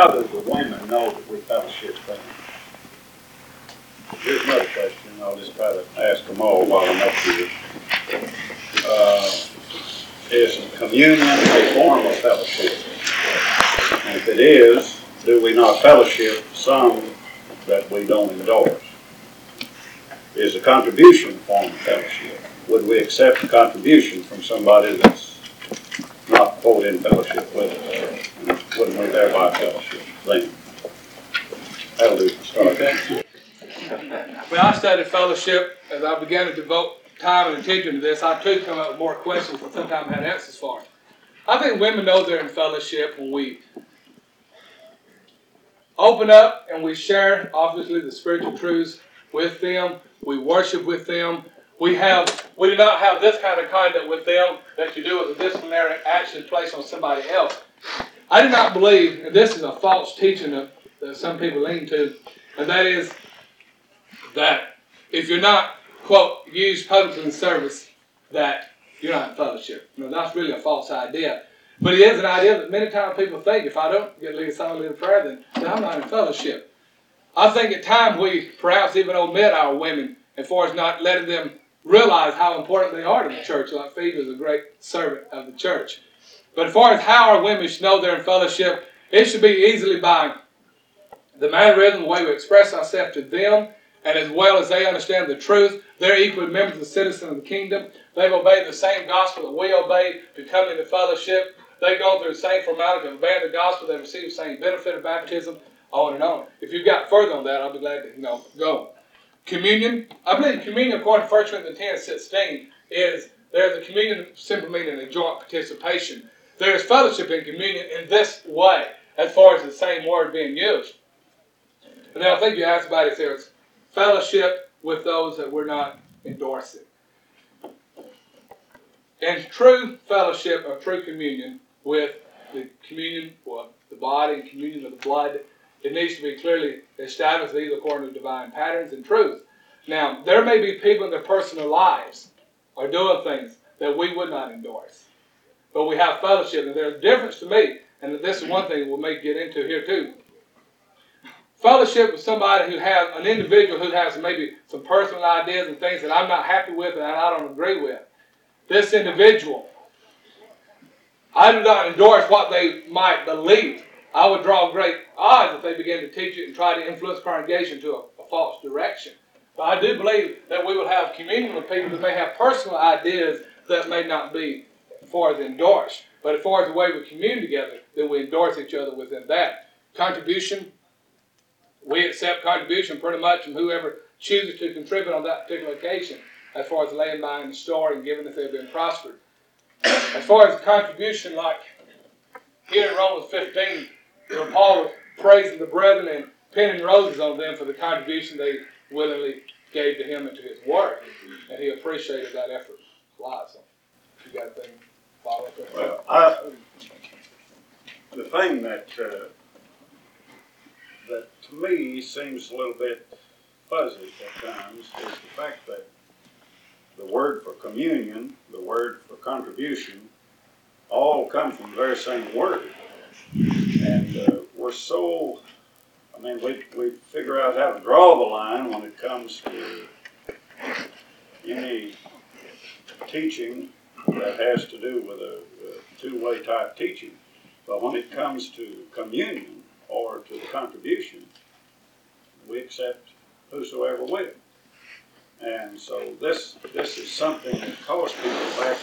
how do the women know that we fellowship them? Here's another question. I'll just try to ask them all while I'm up here. Is communion a form of fellowship? And if it is, do we not fellowship some that we don't endorse? Is a contribution a form of fellowship? Would we accept a contribution from somebody that's not quote in fellowship with us? Wouldn't we thereby fellowship them? That'll do for start. Okay. When I studied fellowship, as I began to devote time and attention to this, I too come up with more questions than sometimes had answers for. I think women know they're in fellowship when we open up and we share, obviously, the spiritual truths with them. We worship with them. We do not have this kind of conduct with them that you do with a disciplinary action placed on somebody else. I do not believe, and this is a false teaching that some people lean to, and that is that if you're not, quote, used publicly in service, that you're not in fellowship. That's really a false idea. But it is an idea that many times people think, if I don't get lead a song, lead a prayer, then I'm not in fellowship. I think at times we perhaps even omit our women as far as not letting them realize how important they are to the church, like Phoebe is a great servant of the church. But as far as how our women should know they're in fellowship, it should be easily by the mannerism, the way we express ourselves to them, and as well as they understand the truth. They're equally members and citizens of the kingdom. They've obeyed the same gospel that we obey to come into fellowship. They've gone through the same formality of obeying the gospel. They've received the same benefit of baptism, on and on. If you've got further on that, I'll be glad to go. Communion. I believe communion, according to 1 Corinthians 10:16, is there's a communion simply meaning a joint participation. There is fellowship in communion in this way, as far as the same word being used. And then I think you asked about if there's fellowship with those that we're not endorsing. In true fellowship or true communion with the communion, or the body and communion of the blood, it needs to be clearly established, these according to divine patterns and truth. Now, there may be people in their personal lives are doing things that we would not endorse. But we have fellowship, and there's a difference to me, and this is one thing we may get into here too. Fellowship with somebody who has, an individual who has maybe some personal ideas and things that I'm not happy with and I don't agree with. This individual, I do not endorse what they might believe. I would draw great odds if they begin to teach it and try to influence the congregation to a false direction. But I do believe that we will have communion with people that may have personal ideas that may not be as far as endorsed. But as far as the way we commune together, then we endorse each other within that. Contribution, we accept contribution pretty much from whoever chooses to contribute on that particular occasion, as far as laying by in the store and giving if they've been prospered. As far as contribution, like here in Romans 15, where Paul was praising the brethren and pinning roses on them for the contribution they willingly gave to him and to his work, and he appreciated that effort a lot. So, if you got anything to follow up there? Well, the thing that to me seems a little bit fuzzy at times is the fact that the word for communion, the word for contribution, all come from the very same word. And we're so, we figure out how to draw the line when it comes to any teaching that has to do with a two-way type teaching. But when it comes to communion or to the contribution, we accept whosoever will. And so this is something that caused people back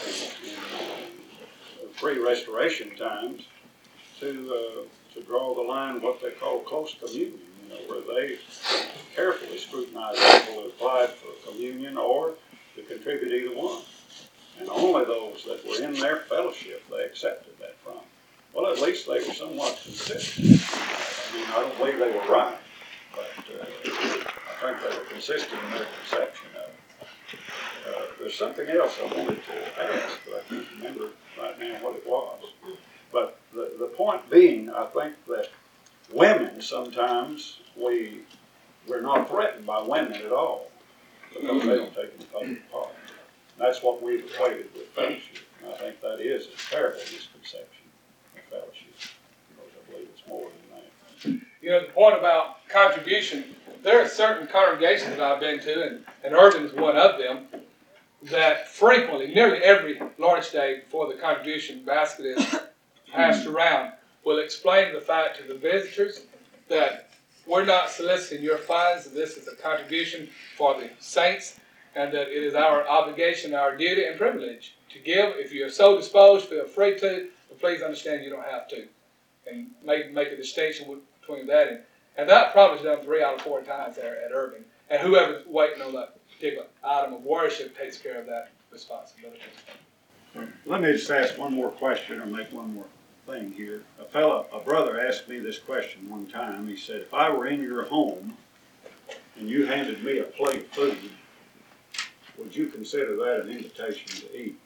in pre-restoration times to draw the line what they call close communion, where they carefully scrutinized people who applied for communion or to contribute either one. And only those that were in their fellowship they accepted that from. Well, at least they were somewhat consistent. I don't believe they were right, but I think they were consistent in their conception of it. There's something else I wanted to ask, but I can't remember right now what it was. But the point being, I think that women sometimes, we're not threatened by women at all because they don't take any public part. And that's what we've equated with fellowship. And I think that is a terrible misconception of fellowship, because I believe it's more than that. You know, the point about contribution, there are certain congregations that I've been to, and Urban is one of them, that frequently, nearly every Lord's Day before the contribution basket is passed around, will explain the fact to the visitors that we're not soliciting your funds, that this is a contribution for the saints, and that it is our obligation, our duty and privilege to give. If you're so disposed, feel free to, but please understand you don't have to. And make a distinction between that and that probably is done 3 out of 4 times there at Urban. And whoever's waiting on that particular item of worship takes care of that responsibility. Let me just ask one more question or make one more thing here. A brother asked me this question one time. He said, if I were in your home and you handed me a plate of food, would you consider that an invitation to eat?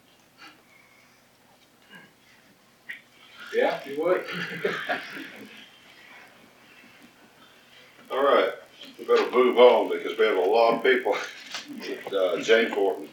Yeah, you would. All right, we better move on because we have a lot of people. James Horton.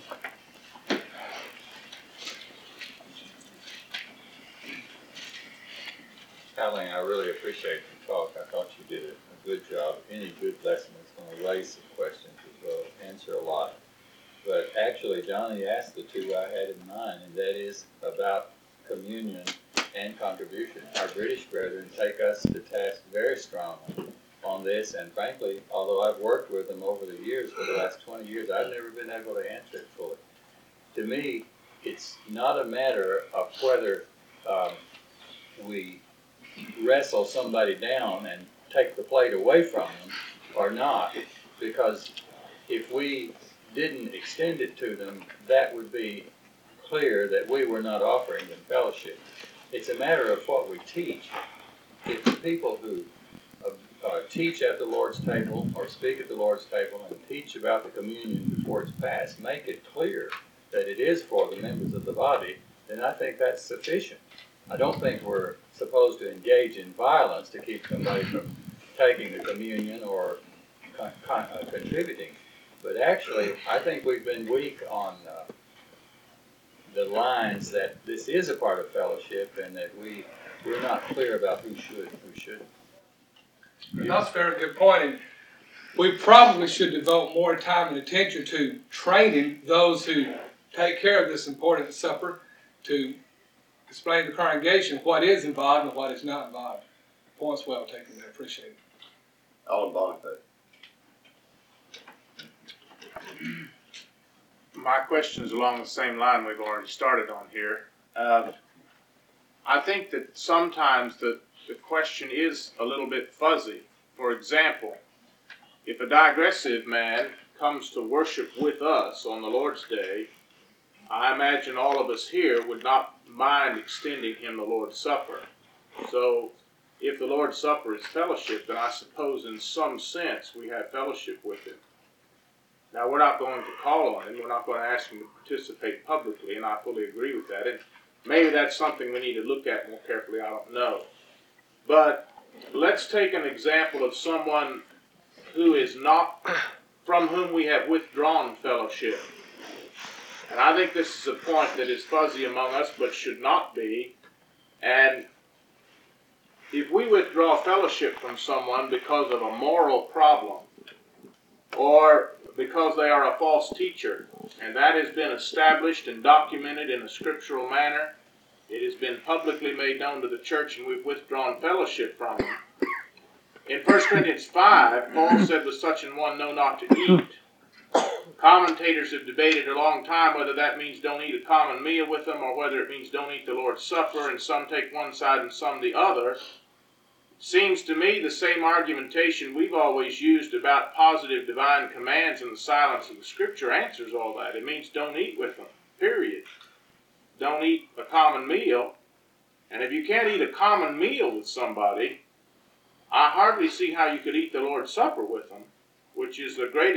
Colleen, I really appreciate the talk. I thought you did a good job. Any good lesson is going to raise some questions as well, answer a lot. But actually, Johnny asked the two I had in mind, and that is about communion and contribution. Our British brethren take us to task very strongly on this, and frankly, although I've worked with them over the years, for the last 20 years, I've never been able to answer it fully. To me, it's not a matter of whether we wrestle somebody down and take the plate away from them or not, because if we didn't extend it to them, that would be clear that we were not offering them fellowship. It's a matter of what we teach. If the people who teach at the Lord's table or speak at the Lord's table and teach about the communion before it's passed, make it clear that it is for the members of the body, then I think that's sufficient. I don't think we're supposed to engage in violence to keep somebody from taking the communion or contributing. But actually, I think we've been weak on the lines that this is a part of fellowship and that we're not clear about who should and who shouldn't. That's a very good point. And we probably should devote more time and attention to training those who take care of this important supper to explain to the congregation what is involved and what is not involved. Point's well taken there. Appreciate it. Alan Boniface. My question is along the same line we've already started on here. I think that sometimes the question is a little bit fuzzy. For example, if a digressive man comes to worship with us on the Lord's Day, I imagine all of us here would not mind extending him the Lord's Supper. So if the Lord's Supper is fellowship, then I suppose in some sense we have fellowship with him. Now, we're not going to call on him. We're not going to ask him to participate publicly, and I fully agree with that. And maybe that's something we need to look at more carefully. I don't know. But let's take an example of someone who is not, from whom we have withdrawn fellowship. And I think this is a point that is fuzzy among us, but should not be. And if we withdraw fellowship from someone because of a moral problem, or because they are a false teacher, and that has been established and documented in a scriptural manner, it has been publicly made known to the church, and we've withdrawn fellowship from them. In 1 Corinthians 5, Paul said, with such an one, know not to eat. Commentators have debated a long time whether that means don't eat a common meal with them, or whether it means don't eat the Lord's Supper, and some take one side and some the other. Seems to me the same argumentation we've always used about positive divine commands and the silence of the Scripture answers all that. It means don't eat with them, period. Don't eat a common meal. And if you can't eat a common meal with somebody, I hardly see how you could eat the Lord's Supper with them, which is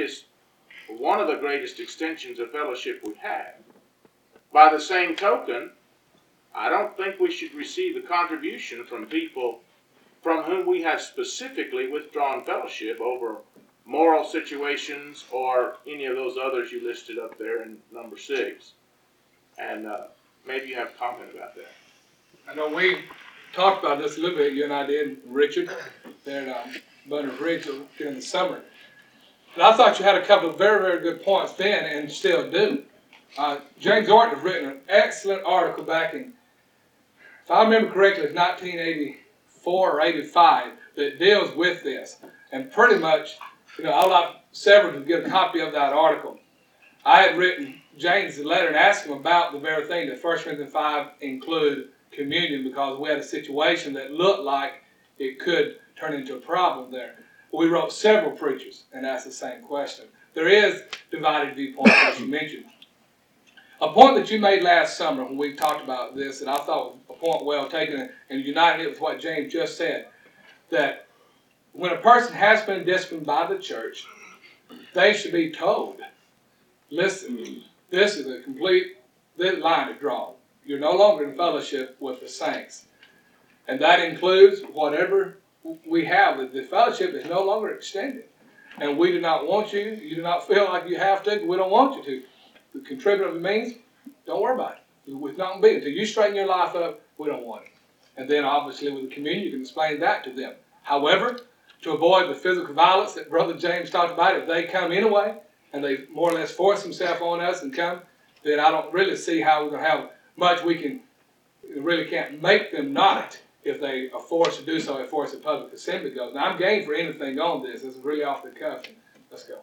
one of the greatest extensions of fellowship we have. By the same token, I don't think we should receive a contribution from people from whom we have specifically withdrawn fellowship over moral situations or any of those others you listed up there in number 6. And maybe you have a comment about that. I know we talked about this a little bit, you and I did, Richard, there at Bunner's Ridge during the summer. And I thought you had a couple of very, very good points then and still do. James Orton has written an excellent article back in, if I remember correctly, it's 1984 or 85 that deals with this. And pretty much, I'd like several to get a copy of that article. I had written James a letter and asked him about the very thing that 1 Corinthians 5 include communion, because we had a situation that looked like it could turn into a problem there. We wrote several preachers and asked the same question. There is divided viewpoints, as you mentioned. A point that you made last summer when we talked about this, and I thought was a point well taken and united it with what James just said, that when a person has been disciplined by the church, they should be told, listen, this is a complete line to draw. You're no longer in fellowship with the saints. And that includes whatever we have. The fellowship is no longer extended. And we do not want you. You do not feel like you have to. We don't want you to. The contributor of the means, don't worry about it. It's not going to be. Until you straighten your life up, we don't want it. And then obviously with the communion, you can explain that to them. However, to avoid the physical violence that Brother James talked about, if they come anyway, and they more or less force themselves on us and come, then I don't really see how we're going to have much we really can't make them not if they are forced to do so as far as the public assembly goes. Now, I'm game for anything on this. This is really off the cuff. Let's go.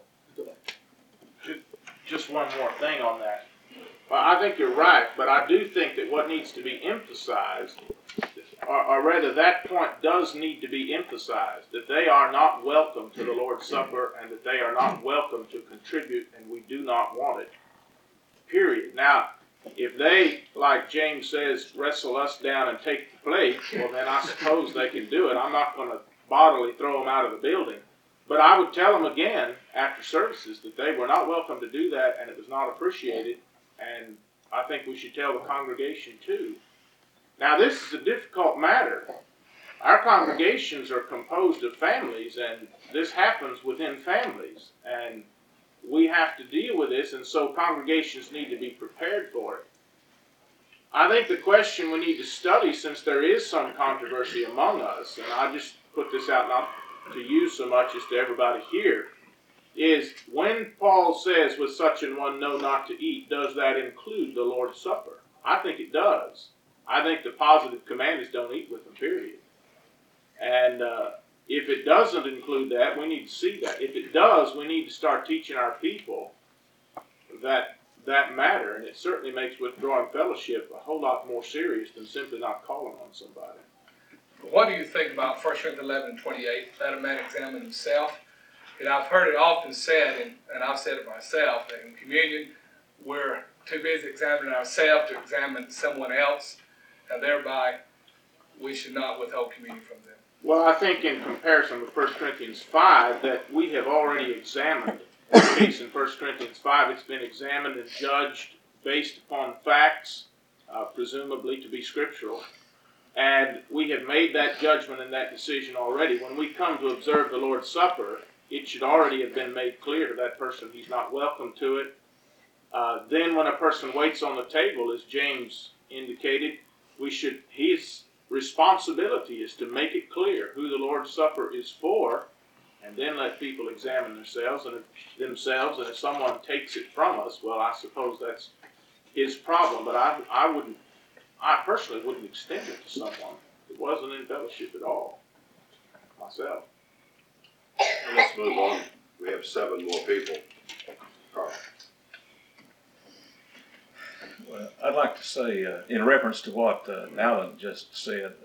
Just one more thing on that. Well, I think you're right, but I do think that what needs to be emphasized, or rather that point does need to be emphasized, that they are not welcome to the Lord's Supper and that they are not welcome to contribute, and we do not want it. Period. Now, if they, like James says, wrestle us down and take the plate, well then I suppose they can do it. I'm not going to bodily throw them out of the building. But I would tell them again after services that they were not welcome to do that and it was not appreciated. And I think we should tell the congregation too. Now this is a difficult matter. Our congregations are composed of families and this happens within families. And we have to deal with this, and so congregations need to be prepared for it. I think the question we need to study, since there is some controversy among us, and I just put this out not to you so much as to everybody here, is when Paul says, with such an one know not to eat, does that include the Lord's Supper? I think it does. I think the positive command is don't eat with them, period. And if it doesn't include that, we need to see that. If it does, we need to start teaching our people that matter. And it certainly makes withdrawing fellowship a whole lot more serious than simply not calling on somebody. What do you think about 1 Corinthians 11:28? Let a man examine himself. And I've heard it often said, and I've said it myself, that in communion, we're too busy examining ourselves to examine someone else, and thereby we should not withhold communion from them. Well, I think in comparison with 1 Corinthians 5, that we have already examined the case in 1 Corinthians 5. It's been examined and judged based upon facts, presumably to be scriptural. And we have made that judgment and that decision already. When we come to observe the Lord's Supper, it should already have been made clear to that person he's not welcome to it. Then when a person waits on the table, as James indicated, his responsibility is to make it clear who the Lord's Supper is for, and then let people examine themselves. And if someone takes it from us, well, I suppose that's his problem. But I personally wouldn't extend it to someone that wasn't in fellowship at all, myself. Let's move on. We have 7 more people. Carl. Well, I'd like to say, in reference to what Alan just said,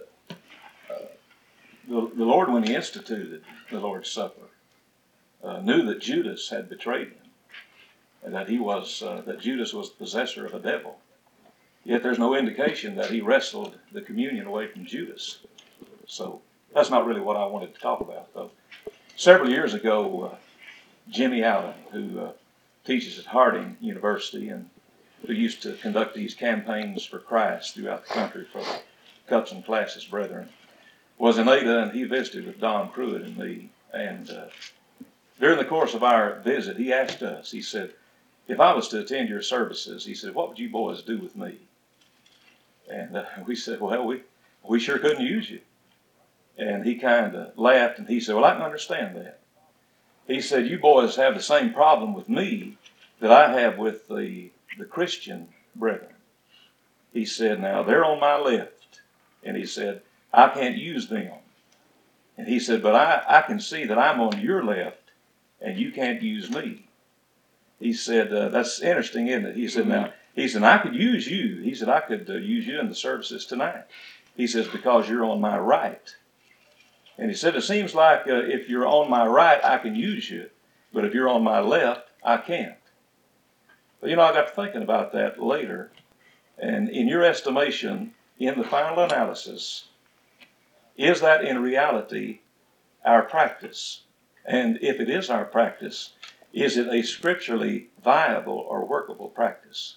the Lord, when He instituted the Lord's Supper, knew that Judas had betrayed Him, and that that Judas was the possessor of a devil. Yet there's no indication that He wrestled the communion away from Judas. So that's not really what I wanted to talk about, though. Several years ago, Jimmy Allen, who teaches at Harding University and who used to conduct these campaigns for Christ throughout the country for the Cups and Classes Brethren, was in Ada, and he visited with Don Pruitt and me. And during the course of our visit, he asked us, he said, if I was to attend your services, he said, what would you boys do with me? And we said, well, we sure couldn't use you. And he kind of laughed, and he said, well, I can understand that. He said, you boys have the same problem with me that I have with the Christian brethren. He said, now, they're on my left. And he said, I can't use them. And he said, but I can see that I'm on your left, and you can't use me. He said, that's interesting, isn't it? He said, now, I could use you. He said, I could use you in the services tonight. He says, because you're on my right. And he said, it seems like if you're on my right, I can use you. But if you're on my left, I can't. But, I got to thinking about that later. And in your estimation, in the final analysis, is that in reality our practice? And if it is our practice, is it a scripturally viable or workable practice?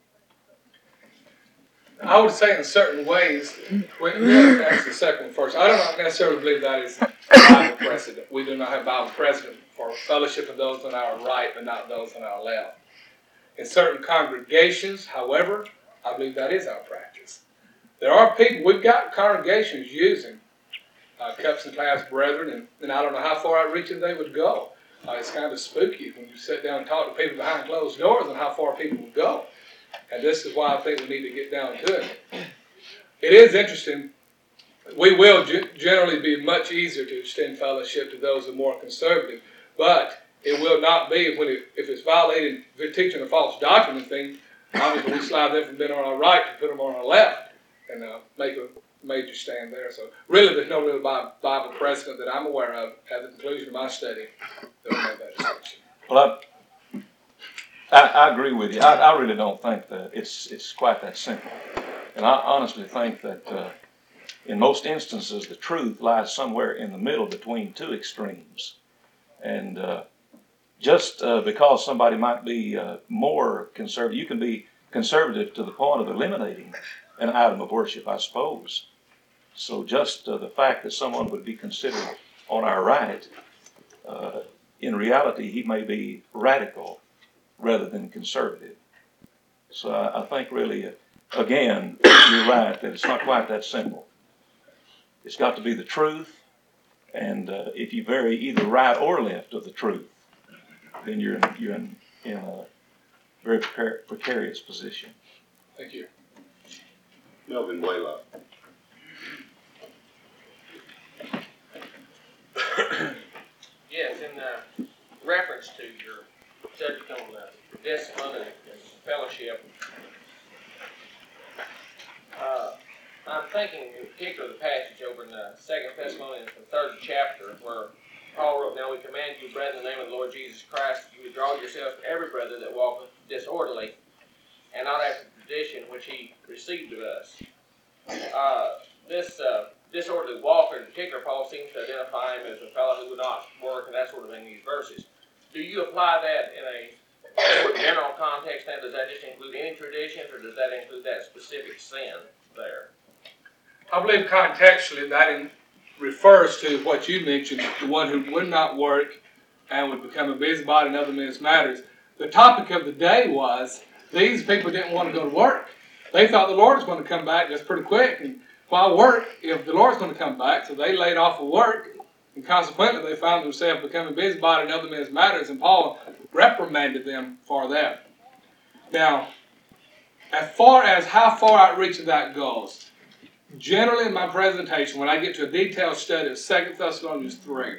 I would say in certain ways, we'll answer the second one first. I do not necessarily believe that is Bible precedent. We do not have Bible precedent for fellowship of those on our right, but not those on our left. In certain congregations, however, I believe that is our practice. There are people, we've got congregations using cups and clasps brethren, and I don't know how far outreaching they would go. It's kind of spooky when you sit down and talk to people behind closed doors and how far people will go. And this is why I think we need to get down to it. It is interesting. We will generally be much easier to extend fellowship to those who are more conservative, but it will not be if it's violating, if they're teaching a false doctrine and things. Obviously, we slide them from being on our right to put them on our left and make a major stand there. So really, there's no real Bible precedent that I'm aware of at the conclusion of my study that will make that distinction. Well, I agree with you. I really don't think that it's quite that simple. And I honestly think that in most instances, the truth lies somewhere in the middle between two extremes. And just because somebody might be more conservative, you can be conservative to the point of eliminating an item of worship, I suppose. So just the fact that someone would be considered on our right, in reality, he may be radical rather than conservative. So I think really, again, you're right, that it's not quite that simple. It's got to be the truth, and if you vary either right or left of the truth, then you're in a very precarious position. Thank you. Melvin Waylock. Yes, in reference to your subject on discipline and fellowship, I'm thinking in particular the passage over in 2 Thessalonians, the 3rd chapter, where Paul wrote, "Now we command you, brethren, in the name of the Lord Jesus Christ, that you withdraw yourselves from every brother that walketh disorderly, and not after the tradition which he received of us." This disorderly walker in particular, Paul seems to identify him as a fellow who would not work and that sort of thing in these verses. Do you apply that in a general context? Now, does that just include any traditions, or does that include that specific sin there? I believe contextually that refers to what you mentioned, the one who would not work and would become a busybody in other men's matters. The topic of the day was these people didn't want to go to work. They thought the Lord was going to come back just pretty quick. And why work if the Lord's going to come back? So they laid off of work, and consequently they found themselves becoming busybody in other men's matters, and Paul reprimanded them for that. Now, as far as how far outreach of that goes, generally in my presentation, when I get to a detailed study of 2 Thessalonians 3,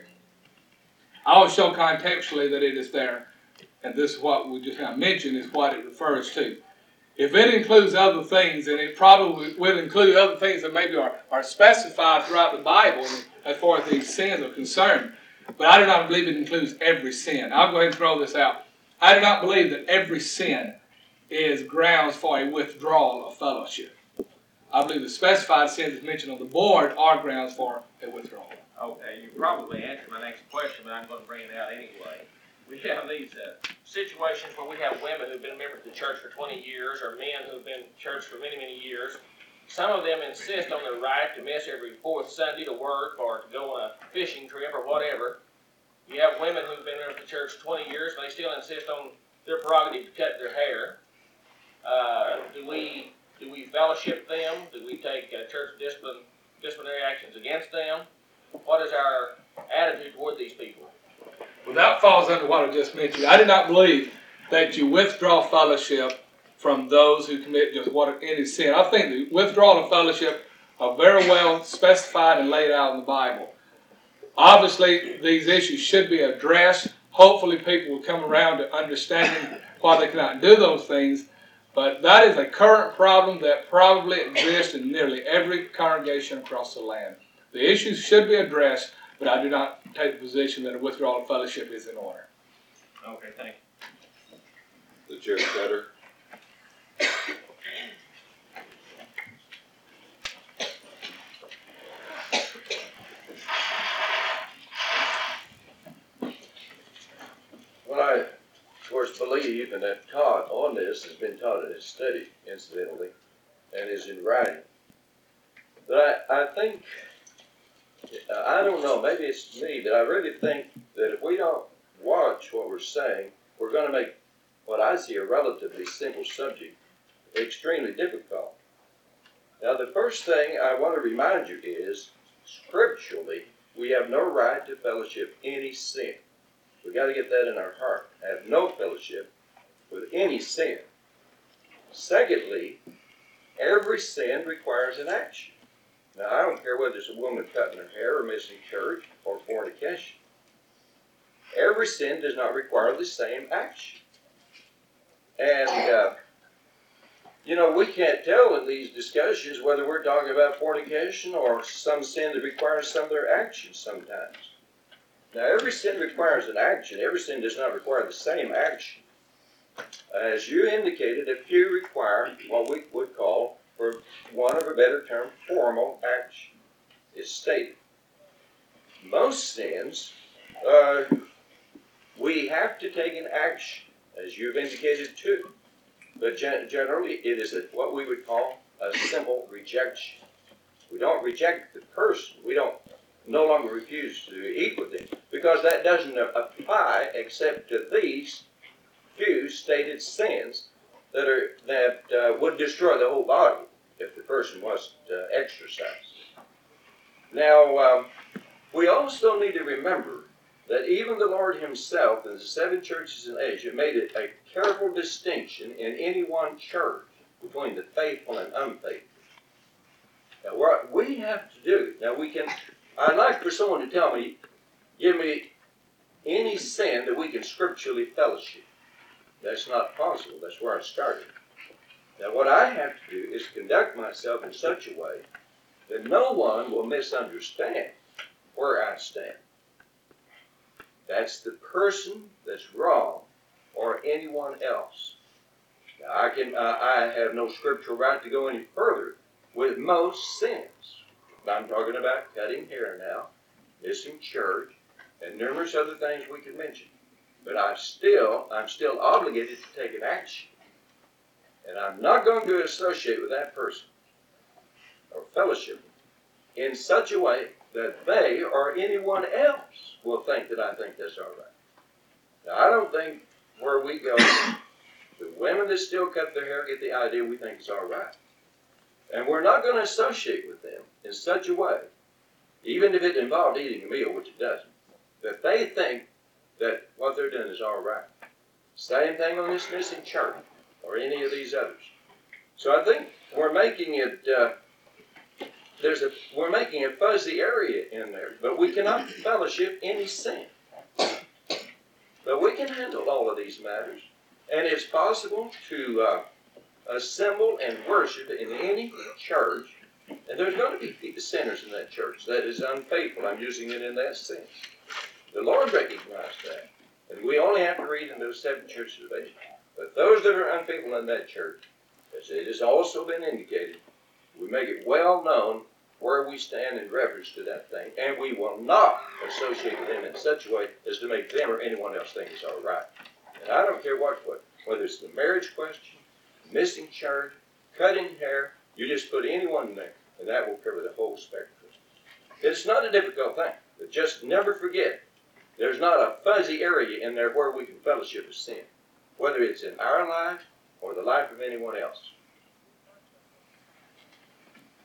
I will show contextually that it is there. And this is what we just kind of mentioned is what it refers to. If it includes other things, then it probably will include other things that maybe are specified throughout the Bible as far as these sins are concerned. But I do not believe it includes every sin. I'll go ahead and throw this out. I do not believe that every sin is grounds for a withdrawal of fellowship. I believe the specified sins that's mentioned on the board are grounds for a withdrawal. Okay, you probably answered my next question, but I'm going to bring it out anyway. We have these situations where we have women who've been members of the church for 20 years, or men who've been in church for many, many years. Some of them insist on their right to miss every fourth Sunday to work or to go on a fishing trip or whatever. You have women who've been members of the church 20 years, but they still insist on their prerogative to cut their hair. Do we fellowship them? Do we take church discipline disciplinary actions against them? What is our attitude toward these people? Well, that falls under what I just mentioned. I do not believe that you withdraw fellowship from those who commit just any sin. I think the withdrawal of fellowship are very well specified and laid out in the Bible. Obviously, these issues should be addressed. Hopefully, people will come around to understanding why they cannot do those things. But that is a current problem that probably exists in nearly every congregation across the land. The issues should be addressed, but I do not take the position that a withdrawal of fellowship is in order. Okay, thank you. The chair cutter. Well, I, of course, believe and have taught on this, has been taught in his study, incidentally, and is in writing. But I think, I don't know, maybe it's me, but I really think that if we don't watch what we're saying, we're going to make what I see a relatively simple subject extremely difficult. Now, the first thing I want to remind you is, scripturally, we have no right to fellowship any sin. We've got to get that in our heart. Have no fellowship with any sin. Secondly, every sin requires an action. Now, I don't care whether it's a woman cutting her hair or missing church or fornication. Every sin does not require the same action. And, we can't tell in these discussions whether we're talking about fornication or some sin that requires some of their actions sometimes. Now, every sin requires an action. Every sin does not require the same action. As you indicated, a few require what we would call, for want of a better term, formal action. It's stated. Most sins, we have to take an action, as you've indicated too. But generally, it is what we would call a simple rejection. We don't reject the person. We don't no longer refuse to eat with him, because that doesn't apply except to these few stated sins that would destroy the whole body if the person wasn't exercised. Now, we also need to remember that even the Lord himself in the 7 churches in Asia made it a careful distinction in any one church between the faithful and unfaithful. Now, what we have to do, I'd like for someone to tell me, give me any sin that we can scripturally fellowship. That's not possible. That's where I started. Now, what I have to do is conduct myself in such a way that no one will misunderstand where I stand. That's the person that's wrong or anyone else. Now, I have no scriptural right to go any further with most sins. I'm talking about cutting hair now, missing church, and numerous other things we could mention. But I'm still obligated to take an action. And I'm not going to associate with that person or fellowship in such a way that they or anyone else will think that I think that's all right. Now, I don't think where we go, the women that still cut their hair get the idea we think it's all right. And we're not going to associate with them in such a way, even if it involved eating a meal, which it doesn't, that they think that what they're doing is all right. Same thing on this missing church or any of these others. So I think we're making it, we're making a fuzzy area in there, but we cannot fellowship any sin. But we can handle all of these matters, and it's possible to assemble and worship in any church, and there's going to be sinners in that church that is unfaithful. I'm using it in that sense. The Lord recognized that, and we only have to read in those 7 churches of Asia. But those that are unfaithful in that church, as it has also been indicated, we make it well known where we stand in reference to that thing, and we will not associate with them in such a way as to make them or anyone else think it's all right. And I don't care whether it's the marriage question, missing church, cutting hair, you just put anyone in there, and that will cover the whole spectrum. It's not a difficult thing, but just never forget, there's not a fuzzy area in there where we can fellowship with sin, whether it's in our life or the life of anyone else.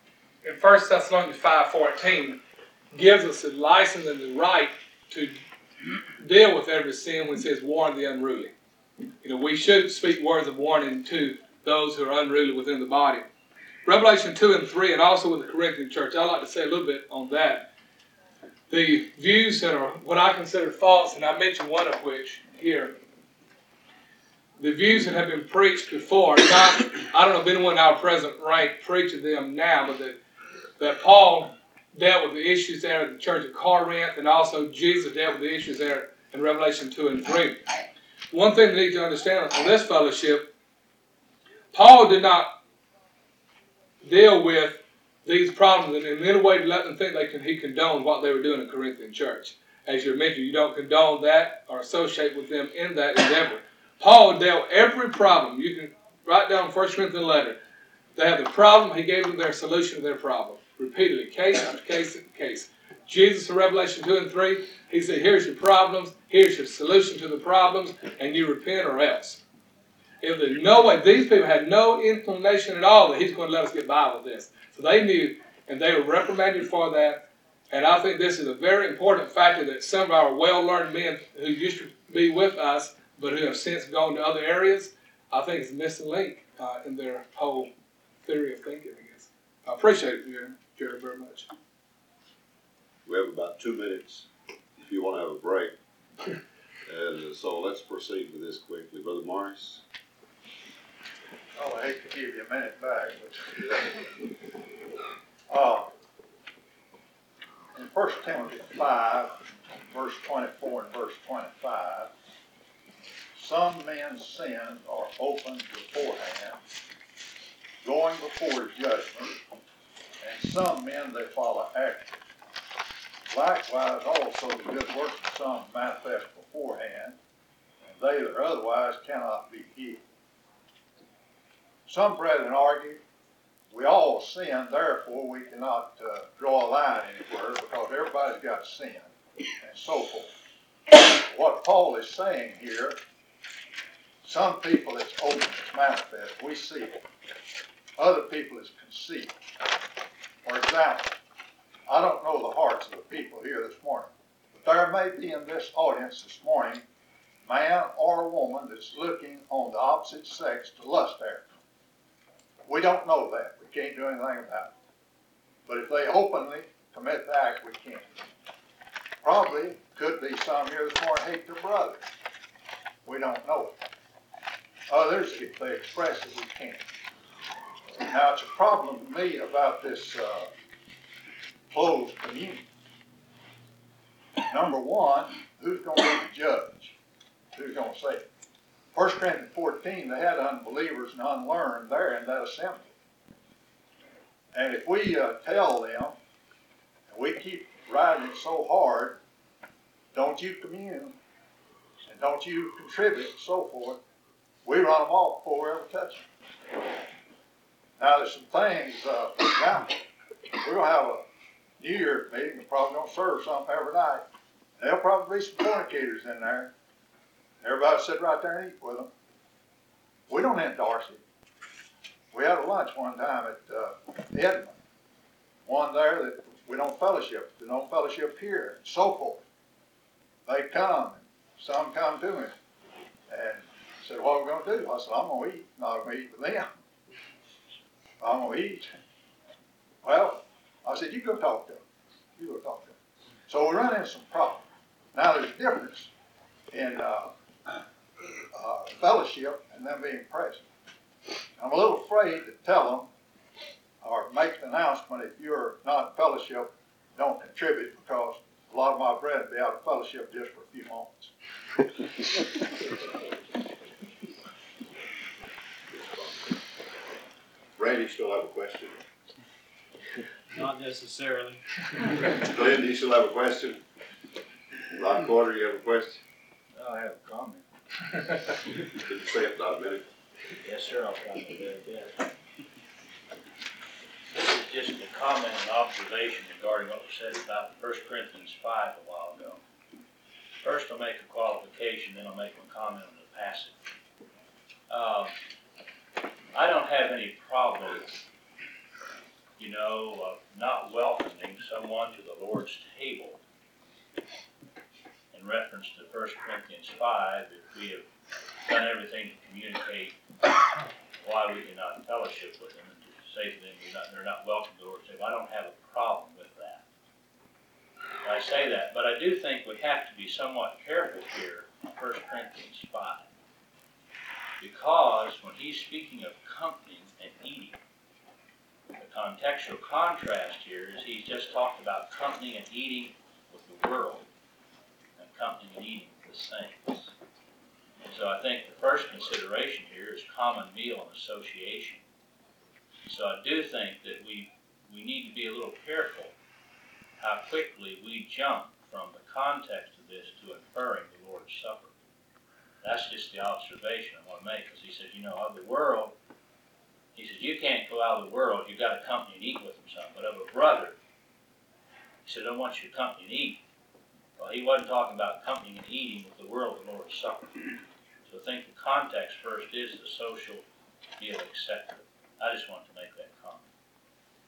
in 1 Thessalonians 5:14 gives us the license and the right to deal with every sin when it says warn the unruly. We should speak words of warning to those who are unruly within the body. Revelation 2 and 3, and also with the Corinthian church, I'd like to say a little bit on that. The views that are what I consider false, and I mentioned one of which here. The views that have been preached before, I don't know if anyone in our present rank preaching them now, but that Paul dealt with the issues there at the church of Corinth, and also Jesus dealt with the issues there in Revelation 2 and 3. One thing we need to understand on this fellowship, Paul did not deal with these problems in any way to let them think he condoned what they were doing in the Corinthian church. As you mentioned, you don't condone that or associate with them in that endeavor. Paul dealt every problem. You can write down 1 Corinthians letter. They have the problem, he gave them their solution to their problem. Repeatedly, case after case after case. Jesus in Revelation 2 and 3, he said, here's your problems, here's your solution to the problems, and you repent or else. If there's no way, these people had no inclination at all that he's going to let us get by with this. So they knew, and they were reprimanded for that. And I think this is a very important factor that some of our well-learned men who used to be with us, but who have since gone to other areas, I think it's a missing link in their whole theory of thinking, I guess. I appreciate it, Jerry, very much. We have about 2 minutes if you want to have a break. And so let's proceed with this quickly. Brother Morris? Oh, I hate to give you a minute back, but in 1 Timothy 5, verse 24 and verse 25, some men's sins are opened beforehand, going before judgment, and some men they follow after. Likewise also the good works of some manifest beforehand, and they that are otherwise cannot be hid. Some brethren argue, we all sin, therefore we cannot draw a line anywhere because everybody's got sin, and so forth. What Paul is saying here, some people it's open, it's manifest, we see it. Other people it's concealed. For example, I don't know the hearts of the people here this morning, but there may be in this audience this morning, man or woman that's looking on the opposite sex to lust after. We don't know that. We can't do anything about it. But if they openly commit the act, we can. Probably could be some here this morning hate their brother. We don't know it. Others, if they express it, we can't. Now, it's a problem to me about this closed communion. Number one, who's going to be the judge? Who's going to say it? 1 Corinthians 14, they had unbelievers and unlearned there in that assembly. And if we tell them, and we keep riding it so hard, don't you commune, and don't you contribute, and so forth, we run them off before we ever touch them. Now, there's some things, for example, we're going to have a New Year's meeting, we're probably going to serve something every night. There'll probably be some fornicators in there. Everybody sit right there and eat with them. We don't endorse it. We had a lunch one time at Edmond. One there that we don't fellowship. We don't fellowship here, and so forth. They come, some come to me and said, what are we going to do? I said, I'm going to eat. Not going to eat with them. I'm going to eat. Well, I said, you go talk to them. You go talk to them. So we run into some problems. Now there's a difference in fellowship and them being present. I'm a little afraid to tell them or make the announcement if you're not in fellowship, don't contribute, because a lot of my brethren be out of fellowship just for a few moments. Randy, still have a question? Not necessarily. Glenn, do you still have a question? Ron Carter, you have a question? I have a comment. Can you say it in a minute? Yes, sir, I'll try to do it, yes. This is just a comment and observation regarding what was said about 1 Corinthians 5 a while ago. First, I'll make a qualification, then I'll make a comment on the passage. I don't have any problem you know, of not welcoming someone to the Lord's table. In reference to 1 Corinthians 5, if we have done everything to communicate why we cannot fellowship with them, and to say to them they're not welcome to the Lord's table, I don't have a problem with that. I say that, but I do think we have to be somewhat careful here in 1 Corinthians 5. Because when he's speaking of company and eating, the contextual contrast here is he's just talked about company and eating with the world, and company and eating with the saints. And so I think the first consideration here is common meal and association. So I do think that we need to be a little careful how quickly we jump from the context of this to inferring the Lord's Supper. That's just the observation I want to make, because he says, you know, of the world, he says, you can't go out of the world, you've got to company and eat with them some. But of a brother, he said, I want you to company and eat. Well, he wasn't talking about company and eating with the world, the Lord's Supper. So I think the context first is the social deal accepted. I just want to make that comment.